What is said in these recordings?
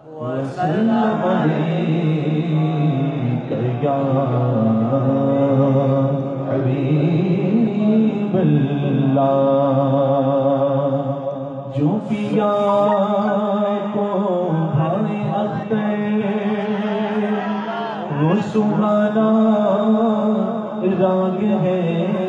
وسلم عليك يا حبيب اللہ جو پیا کو بھائے اختر وہ سبحانہ راگ ہے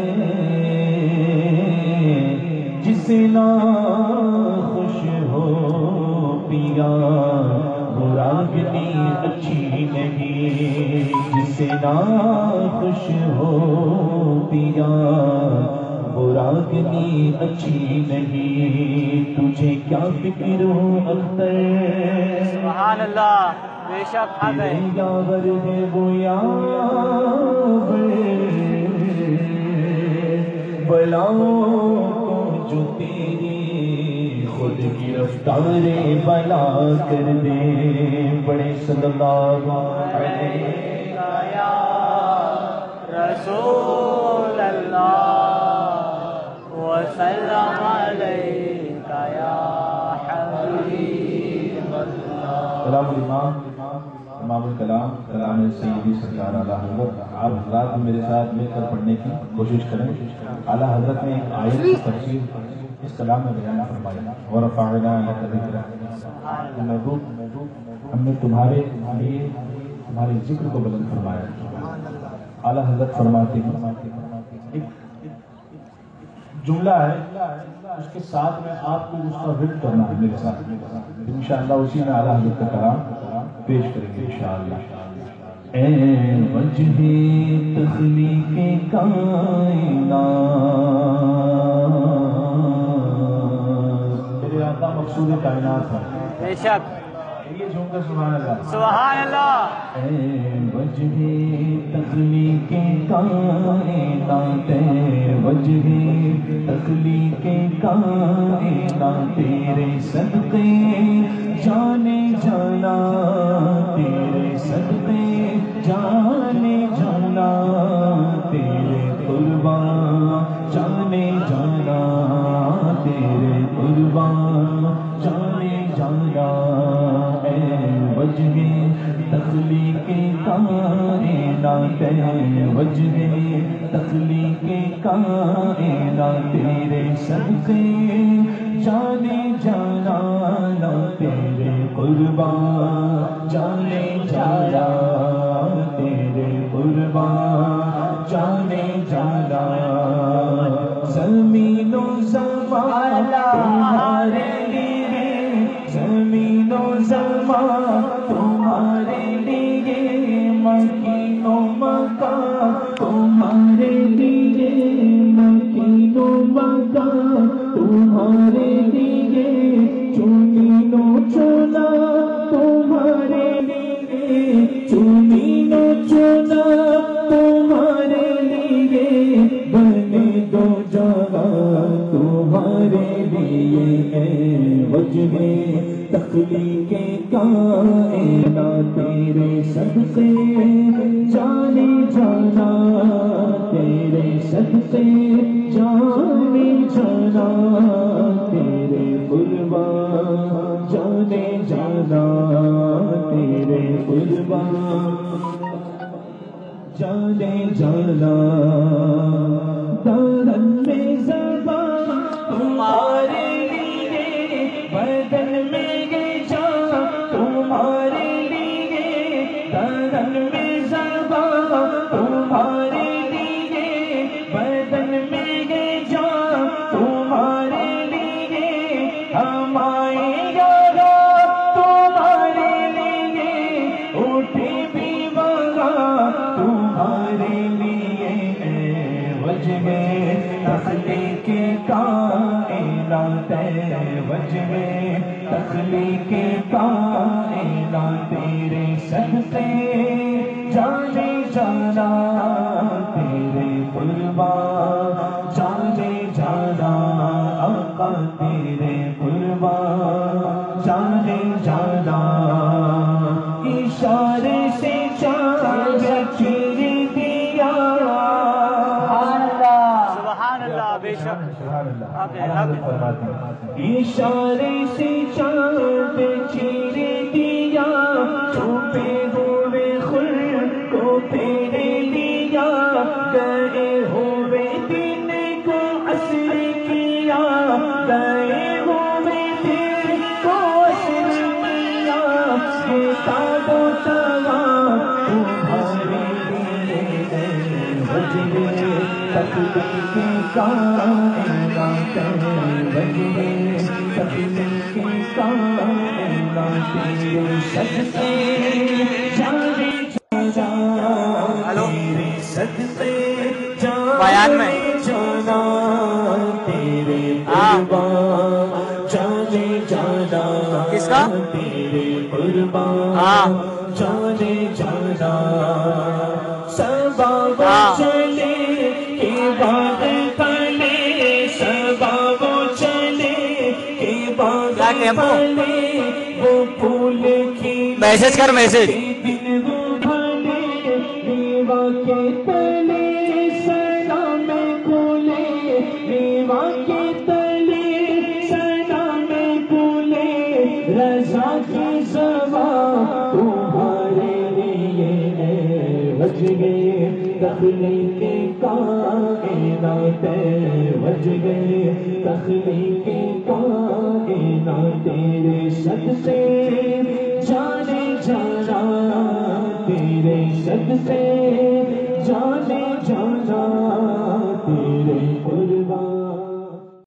جسے نہ خوش ہو پیا وہ راگنی اچھی نہیں جسے نہ خوش ہو پیا وہ راگنی اچھی نہیں تجھے کیا فکر ہو اختر سبحان اللہ بے شک حق ہے یاور ہے وہ یاور بلاؤں جو تیری خود گرفتار بلا کر دے بڑے صلی اللہ علیہ یا رسول اللہ وسلم علیک یا حبیب اللہ کلام الامام امام الکلام کلام سیدی سرکار اعلیٰ حضرت آپ حضرات میرے ساتھ مل کر پڑھنے کی کوشش کریں اعلیٰ حضرت نے ایک آیت کی تفسیر اس کلام میں بیان فرمایا وَرَفَعْنَا لَكَ ذِكْرَكَ محبوب ہم نے تمہارے لیے تمہارے ذکر کو بلند فرمایا اعلیٰ حضرت فرماتے ہیں ایک جملہ ہے اس کے ساتھ میں آپ کو اس کا ورد کرنا ہے میرے ساتھ انشاءاللہ اسی میں اعلیٰ حضرت کا کلام پیش کریں گے انشاءاللہ اے وجہ تخلیق کائنات میرے آقا مقصود کائنات ہے بے شک یہ جھوم کر سبحان اللہ سبحان اللہ اے وجہ تخلیق کائنات وجہ تخلیق کائنات تیرے صدقے جانے جانا تیرے صدقے جانے جانا تیرے قربان جانے جانا تیرے قربان جانے جانا اے وجہ تخلیق کائنات وجہ تخلیق کائنات تیرے صدقے جانے جانا تیرے قربان جانے جانا تیرے قربان جانے جانا زمین و زمان تمہارے لیے زمین و زمان تمہارے لیے مکین و مکان تمہارے لیے مکین و مکان تمہارے لیے چنین و چنا تمہارے لیے چنین و چنا تمہارے لیے بنے دو جگہ تمہارے لیے اے وجہ تخلیق کائنات تیرے صدقے جانے جانا تیرے صدقے جانے جانا تیرے قربان جانے جانا تیرے قربان جانے جانا دارن میں زبان تمہارے لیے بدن میں یہ جان تمہارے لیے دارن میں زبان تمہارے لیے بدن میں یہ جان تمہارے لیے ہم آئیں یارا تمہارے لیے اٹھے بھی وہاں تمہارے لیے وجہ تخلیق کائنات وجہ تخلیق کائنات تیرے صدقے جانے جانا تیرے قربان جانے جانا آقا تیرے قربان جانے جانا اشارے سے چاند چیر دیا سبحان اللہ بے شک اشارے سے چاند چیر دیا تخلیقی کائنات وجہ تخلیقی کائنات تیرے صدقے جاری ہلو تیرے صدقے بیان میں جانا تیرے قربان جانے جانا کس کا تیرے قربان جانے جانا سباب چلے کے بعد تلے سباب چلے کے بعد تلے وہ پھول کی میسج کر میسج دن وہ بھلے دیوا کے تلے سلام کھولے دیوا کے تلے سلام کھولے رضا کی زبان تمہارے لیے بج گئے تخلیق کائنات بج گئے تخلیق کائنات تیرے صدقے